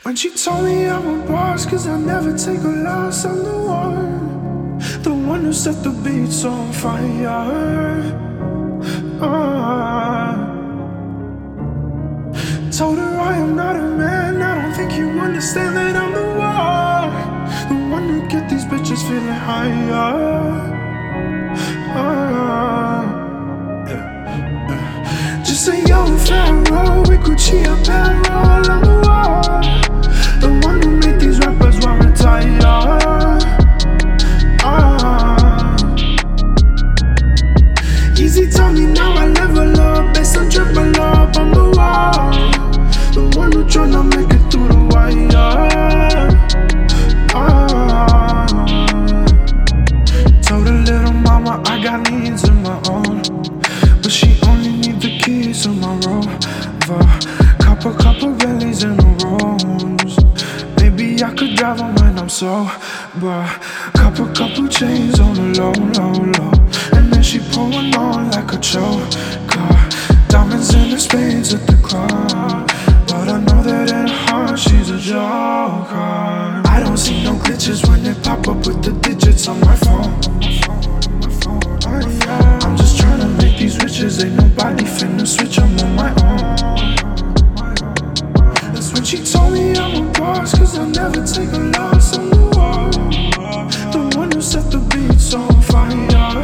When she told me I'm a boss, cause I never take a loss, I'm the one who set the beats on fire. Told her I am not a man, I don't think you understand that I'm the one who get these bitches feeling higher. Just say yo, Pharaoh, with Gucci apparel, I'm the one who made these rappers want retire. Easy told me now I level up, based on triple up, I'm the one who tryna make it through the wire. Told her little mama I got needs of my own, but she only need the keys to my Rover. Couple bellies in the rooms. Maybe I could drive them when I'm sober. Couple chains on the low. And then she pulling on like a choker. Diamonds in the spades at the club, but I know that in her heart she's a joker. I don't see no glitches when they pop up with the digits on my phone. I'm just tryna make these riches, ain't nobody finna switch, I'm on my own. That's when she told me I'm a boss, cause I never take a loss, I'm the one who set the beats on fire.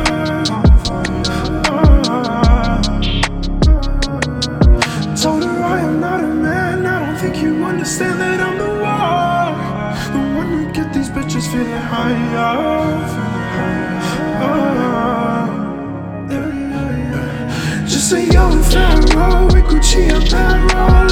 Told her I am not a man, I don't think you understand that I'm the one who get these bitches feeling higher. Just say yo, Pharaoh, with Gucci apparel.